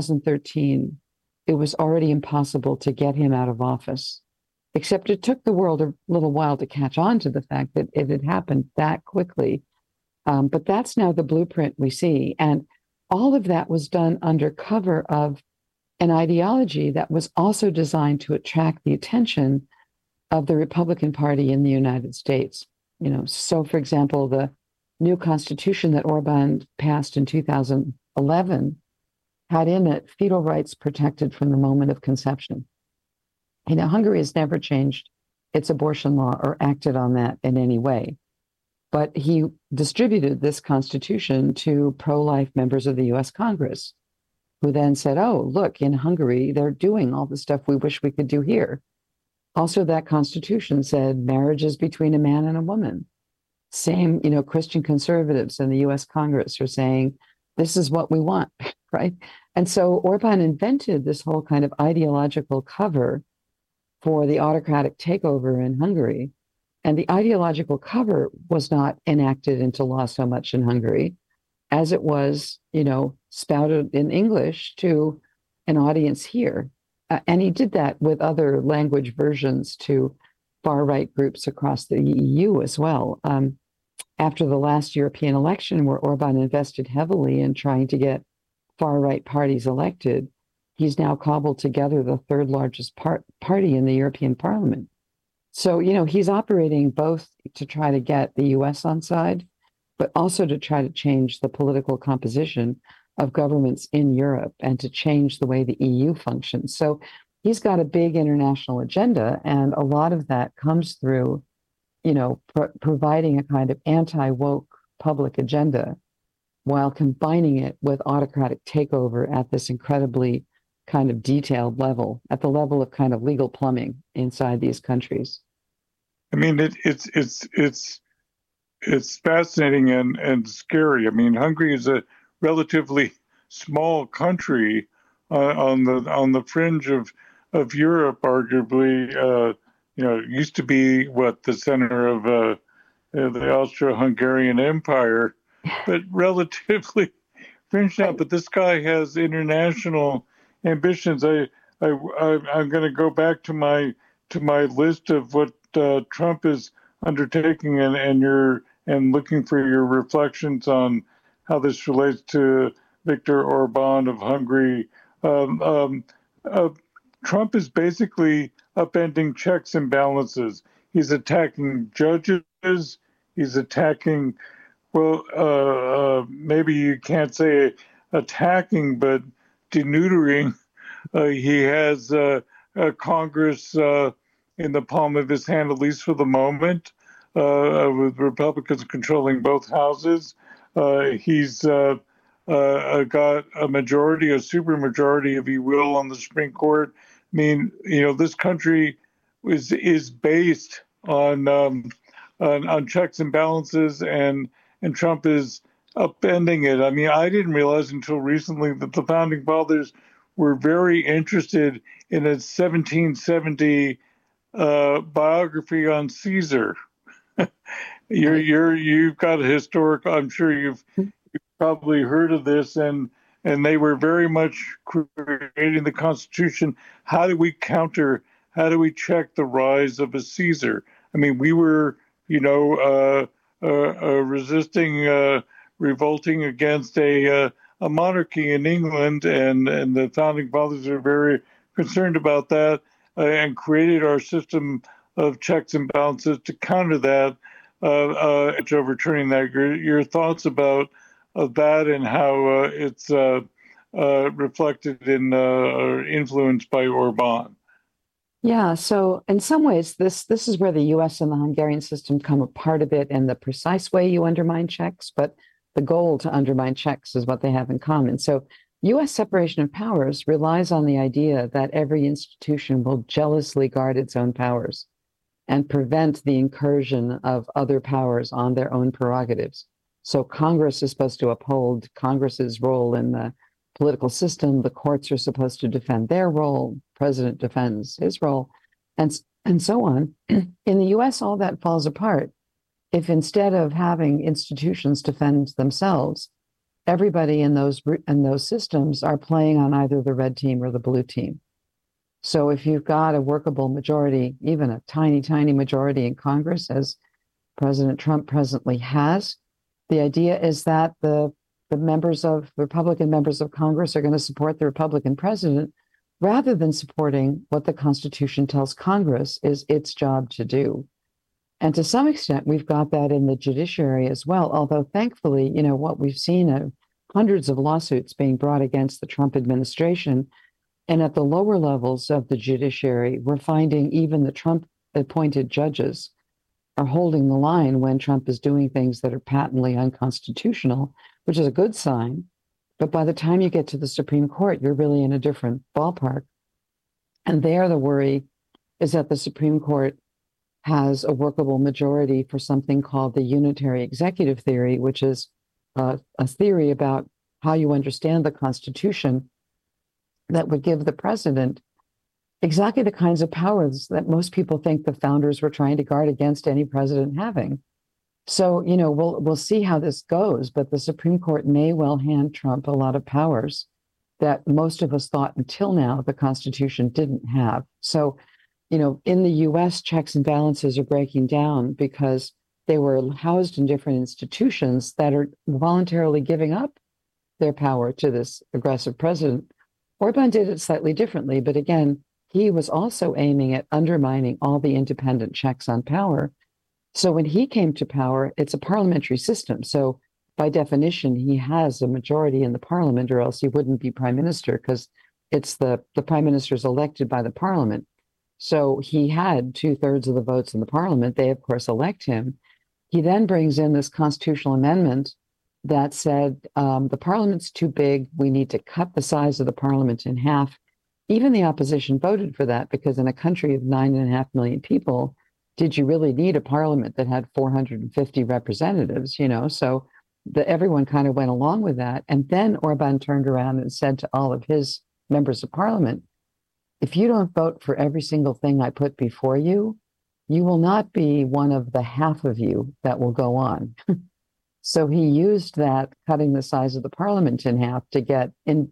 2013, it was already impossible to get him out of office, except it took the world a little while to catch on to the fact that it had happened that quickly. But that's now the blueprint we see. And all of that was done under cover of an ideology that was also designed to attract the attention of the Republican Party in the United States. So for example, the new constitution that Orban passed in 2011 had in it fetal rights protected from the moment of conception. Hungary has never changed its abortion law or acted on that in any way. But he distributed this constitution to pro-life members of the US Congress, who then said, oh, look, in Hungary, they're doing all the stuff we wish we could do here. Also, that constitution said marriage is between a man and a woman. Same, Christian conservatives in the US Congress are saying, this is what we want, right? And so Orban invented this whole kind of ideological cover for the autocratic takeover in Hungary. And the ideological cover was not enacted into law so much in Hungary as it was, spouted in English to an audience here. And he did that with other language versions to far-right groups across the EU as well. after the last European election, where Orban invested heavily in trying to get far-right parties elected, he's now cobbled together the third largest party in the European Parliament. So, he's operating both to try to get the US on side, but also to try to change the political composition of governments in Europe and to change the way the EU functions. So he's got a big international agenda, and a lot of that comes through, providing a kind of anti-woke public agenda while combining it with autocratic takeover at this incredibly kind of detailed level, at the level of kind of legal plumbing inside these countries. I mean, it's fascinating and scary. I mean, Hungary is a relatively small country on the fringe of Europe, arguably. Used to be the center of the Austro-Hungarian Empire, but relatively fringe now. But this guy has international ambitions. I'm going to go back to my list of what Trump is undertaking, and looking for your reflections on how this relates to Viktor Orban of Hungary. Trump is basically upending checks and balances. He's attacking judges. He's attacking, maybe you can't say attacking, but deneutering. He has Congress in the palm of his hand, at least for the moment, with Republicans controlling both houses. He's got a majority, a supermajority, if you will, on the Supreme Court. I mean, this country is based on checks and balances, and Trump is upending it. I mean, I didn't realize until recently that the founding fathers were very interested in a 1770 biography on Caesar. You've got a historical. I'm sure you've probably heard of this, and they were very much creating the Constitution. How do we counter? How do we check the rise of a Caesar? I mean, we were, resisting, revolting against a monarchy in England, and the founding fathers are very concerned about that, and created our system of checks and balances to counter that, overturning that. Your thoughts about that and how it's reflected in or influenced by Orban? Yeah, so in some ways, this is where the US and the Hungarian system come apart a bit in the precise way you undermine checks, but the goal to undermine checks is what they have in common. So US separation of powers relies on the idea that every institution will jealously guard its own powers and prevent the incursion of other powers on their own prerogatives. So Congress is supposed to uphold Congress's role in the political system. The courts are supposed to defend their role. President defends his role, and so on. In the US, all that falls apart if instead of having institutions defend themselves, everybody in those systems are playing on either the red team or the blue team. So if you've got a workable majority, even a tiny, tiny majority in Congress, as President Trump presently has, the idea is that the Republican members of Congress are going to support the Republican president rather than supporting what the Constitution tells Congress is its job to do. And to some extent, we've got that in the judiciary as well, although thankfully, what we've seen are hundreds of lawsuits being brought against the Trump administration. And at the lower levels of the judiciary, we're finding even the Trump-appointed judges are holding the line when Trump is doing things that are patently unconstitutional, which is a good sign. But by the time you get to the Supreme Court, you're really in a different ballpark. And there, the worry is that the Supreme Court has a workable majority for something called the unitary executive theory, which is a theory about how you understand the Constitution that would give the president exactly the kinds of powers that most people think the founders were trying to guard against any president having. So, we'll see how this goes, but the Supreme Court may well hand Trump a lot of powers that most of us thought until now the Constitution didn't have. So, in the US, checks and balances are breaking down because They were housed in different institutions that are voluntarily giving up their power to this aggressive president. Orban did it slightly differently, but again, he was also aiming at undermining all the independent checks on power. So when he came to power, it's a parliamentary system. So by definition, he has a majority in the parliament, or else he wouldn't be prime minister, because it's the prime minister is elected by the parliament. So he had 2/3 of the votes in the parliament. They, of course, elect him. He then brings in this constitutional amendment that said the parliament's too big. We need to cut the size of the parliament in half. Even the opposition voted for that, because in a country of 9.5 million people, did you really need a parliament that had 450 representatives? So everyone kind of went along with that. And then Orban turned around and said to all of his members of parliament, if you don't vote for every single thing I put before you, you will not be one of the half of you that will go on. So he used that, cutting the size of the parliament in half, to get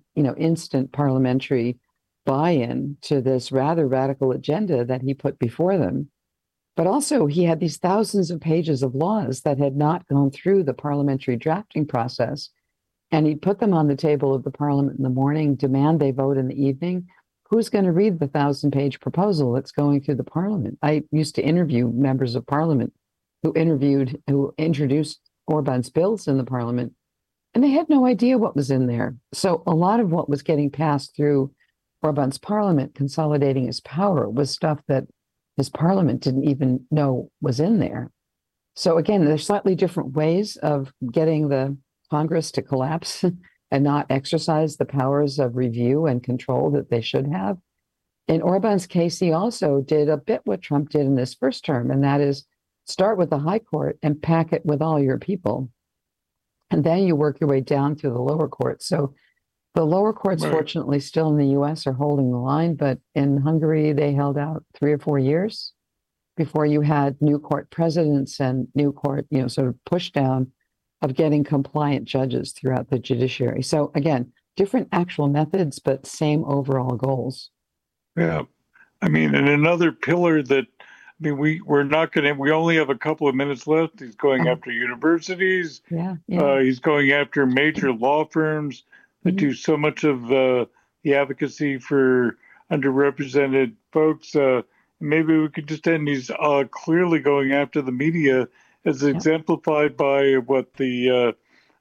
instant parliamentary buy-in to this rather radical agenda that he put before them. But also he had these thousands of pages of laws that had not gone through the parliamentary drafting process. And he put them on the table of the parliament in the morning, demand they vote in the evening. Who's going to read the 1,000-page proposal that's going through the parliament? I used to interview members of parliament who introduced Orban's bills in the parliament, and they had no idea what was in there. So a lot of what was getting passed through Orban's parliament, consolidating his power, was stuff that his parliament didn't even know was in there. So again, there's slightly different ways of getting the Congress to collapse and not exercise the powers of review and control that they should have. In Orban's case, he also did a bit what Trump did in this first term, and that is start with the high court and pack it with all your people. And then you work your way down through the lower courts. So the lower courts, right, fortunately, still in the US are holding the line, but in Hungary, they held out 3 or 4 years before you had new court presidents and new court, sort of push down of getting compliant judges throughout the judiciary. So again, different actual methods, but same overall goals. Yeah. I mean, and another pillar that, we're not going to, we only have a couple of minutes left. He's going after universities. Yeah. He's going after major law firms that do so much of the advocacy for underrepresented folks. Maybe we could just end. He's clearly going after the media, as exemplified by what the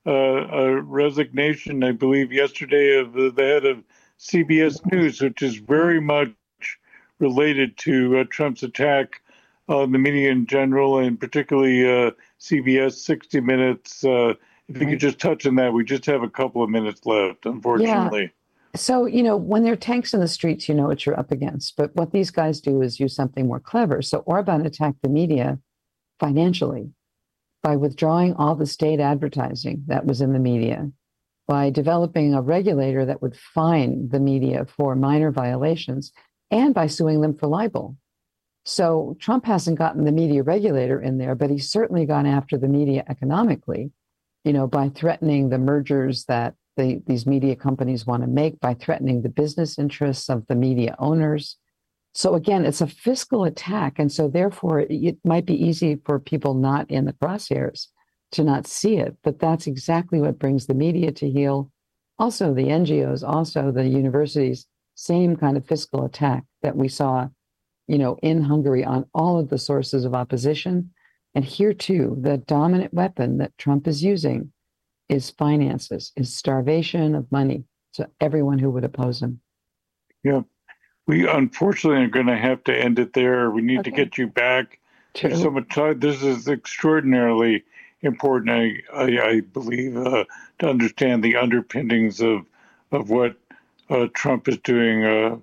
resignation, I believe, yesterday of the head of CBS News, which is very much related to Trump's attack on the media in general, and particularly CBS 60 Minutes. If you could just touch on that. We just have a couple of minutes left, unfortunately. Yeah. So, when there are tanks in the streets, you know what you're up against. But what these guys do is use something more clever. So Orban attacked the media financially by withdrawing all the state advertising that was in the media, by developing a regulator that would fine the media for minor violations, and by suing them for libel. So Trump hasn't gotten the media regulator in there, but he's certainly gone after the media economically, by threatening the mergers that these media companies want to make, by threatening the business interests of the media owners. So again, it's a fiscal attack. And so therefore, it might be easy for people not in the crosshairs to not see it. But that's exactly what brings the media to heel. Also, the NGOs, also the universities, same kind of fiscal attack that we saw, in Hungary on all of the sources of opposition. And here too, the dominant weapon that Trump is using is finances, is starvation of money to everyone who would oppose him. Yeah. We unfortunately are going to have to end it there. We need to get you back. There's so much time. This is extraordinarily important, I believe, to understand the underpinnings of what Trump is doing,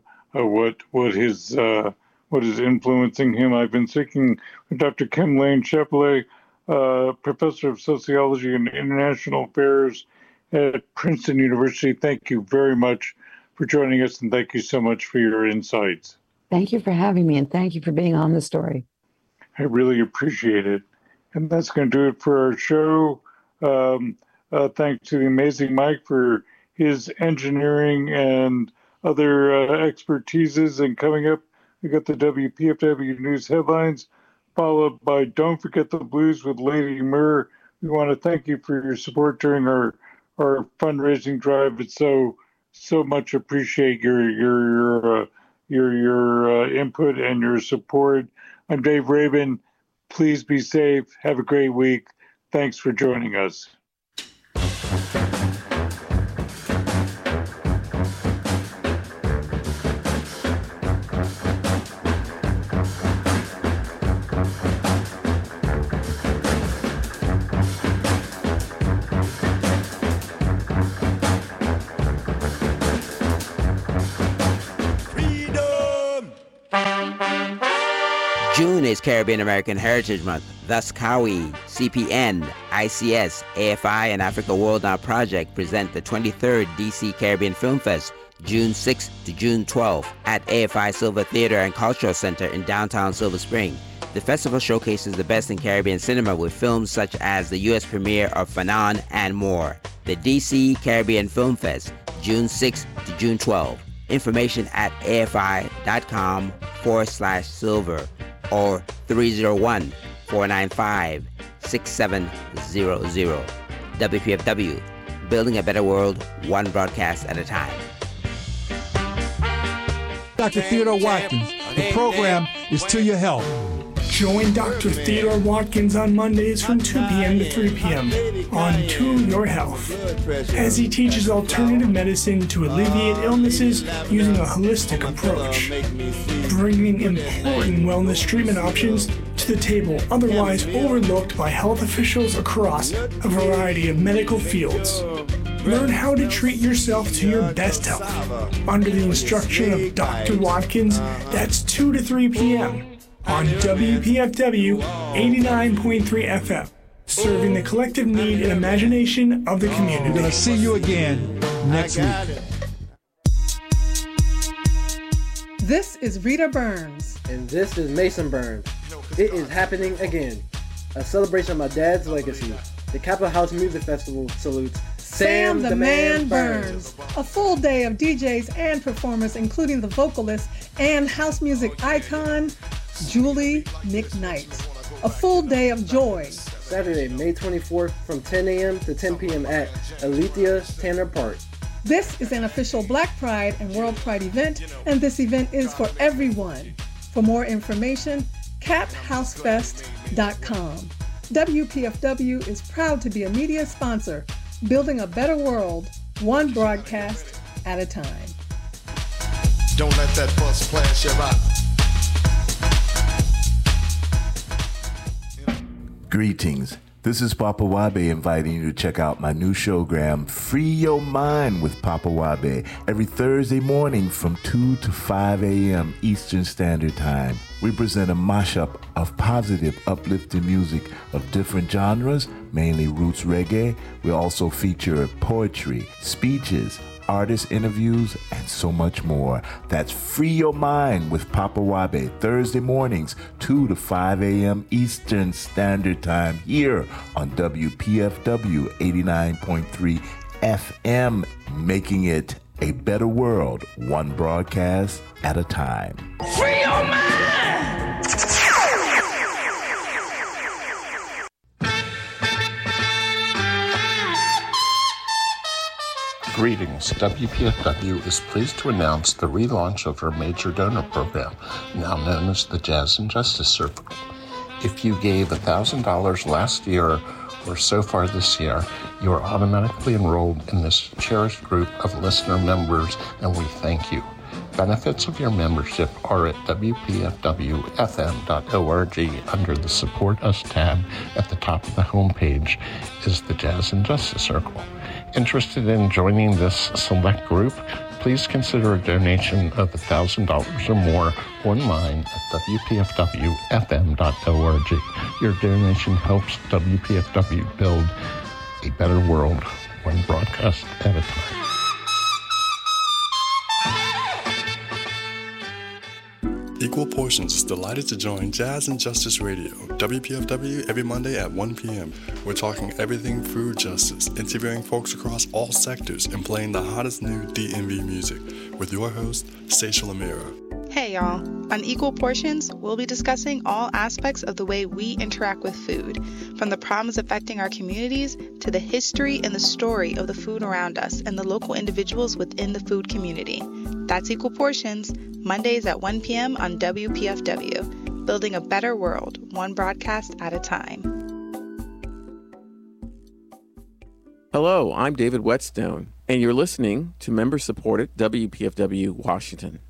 what is influencing him. I've been speaking with Dr. Kim Lane-Chapelier, professor of sociology and international affairs at Princeton University. Thank you very much for joining us, and thank you so much for your insights. Thank you for having me, and thank you for being on the story. I really appreciate it. And that's going to do it for our show. Thanks to the amazing Mike for his engineering and other expertises. And coming up, we got the WPFW News headlines, followed by Don't Forget the Blues with Lady Murr. We want to thank you for your support during our fundraising drive. It's so much appreciate your input and your support. I'm Dave Rabin. Please be safe. Have a great week. Thanks for joining us. June is Caribbean American Heritage Month. Thus, CAWI, CPN, ICS, AFI, and Africa World Now Project present the 23rd DC Caribbean Film Fest, June 6th to June 12th at AFI Silver Theater and Cultural Center in downtown Silver Spring. The festival showcases the best in Caribbean cinema with films such as the U.S. premiere of Fanon and more. The DC Caribbean Film Fest, June 6th to June 12th. Information at afi.com/silver or 301-495-6700. WPFW, building a better world, one broadcast at a time. Dr. Theodore Watkins. The program is to your health. Join Dr. Theodore Watkins on Mondays from 2 p.m. to 3 p.m. on To Your Health, as he teaches alternative medicine to alleviate illnesses using a holistic approach, bringing important wellness treatment options to the table otherwise overlooked by health officials across a variety of medical fields. Learn how to treat yourself to your best health under the instruction of Dr. Watkins. That's 2 to 3 p.m. on WPFW 89.3 FM, serving the collective need and imagination of the community. We're going to see you again next week. This is Rita Burns. And this is Mason Burns. It is happening again. A celebration of my dad's legacy. The Capitol House Music Festival salutes Sam the Man Burns. A full day of DJs and performers, including the vocalist and house music icon, Julie McKnight. A full day of joy. Saturday, May 24th from 10 a.m. to 10 p.m. at Alethea Tanner Park. This is an official Black Pride and World Pride event, and this event is for everyone. For more information, caphousefest.com. WPFW is proud to be a media sponsor, building a better world, one broadcast at a time. Don't let that bus flash your eye. Greetings. This is Papa Wabe inviting you to check out my new showgram, Free Your Mind with Papa Wabe, every Thursday morning from 2 to 5 a.m. Eastern Standard Time. We present a mashup of positive, uplifting music of different genres, mainly roots reggae. We also feature poetry, speeches, artist interviews, and so much more. That's Free Your Mind with Papa Wabe, Thursday mornings, 2 to 5 a.m. Eastern Standard Time, here on WPFW 89.3 FM, making it a better world, one broadcast at a time. Free your mind! Greetings. WPFW is pleased to announce the relaunch of our major donor program, now known as the Jazz and Justice Circle. If you gave $1,000 last year or so far this year, you are automatically enrolled in this cherished group of listener members, and we thank you. Benefits of your membership are at WPFWFM.org. Under the Support Us tab at the top of the homepage is the Jazz and Justice Circle. Interested in joining this select group? Please consider a donation of $1,000 or more online at WPFWFM.org. Your donation helps WPFW build a better world, one broadcast at a time. Equal Portions is delighted to join Jazz and Justice Radio, WPFW, every Monday at 1 p.m. We're talking everything food justice, interviewing folks across all sectors, and playing the hottest new DMV music with your host, Stacia Lamira. Hey y'all, on Equal Portions, we'll be discussing all aspects of the way we interact with food, from the problems affecting our communities to the history and the story of the food around us and the local individuals within the food community. That's Equal Portions, Mondays at 1 p.m. on WPFW, building a better world, one broadcast at a time. Hello, I'm David Whetstone, and you're listening to member-supported WPFW Washington.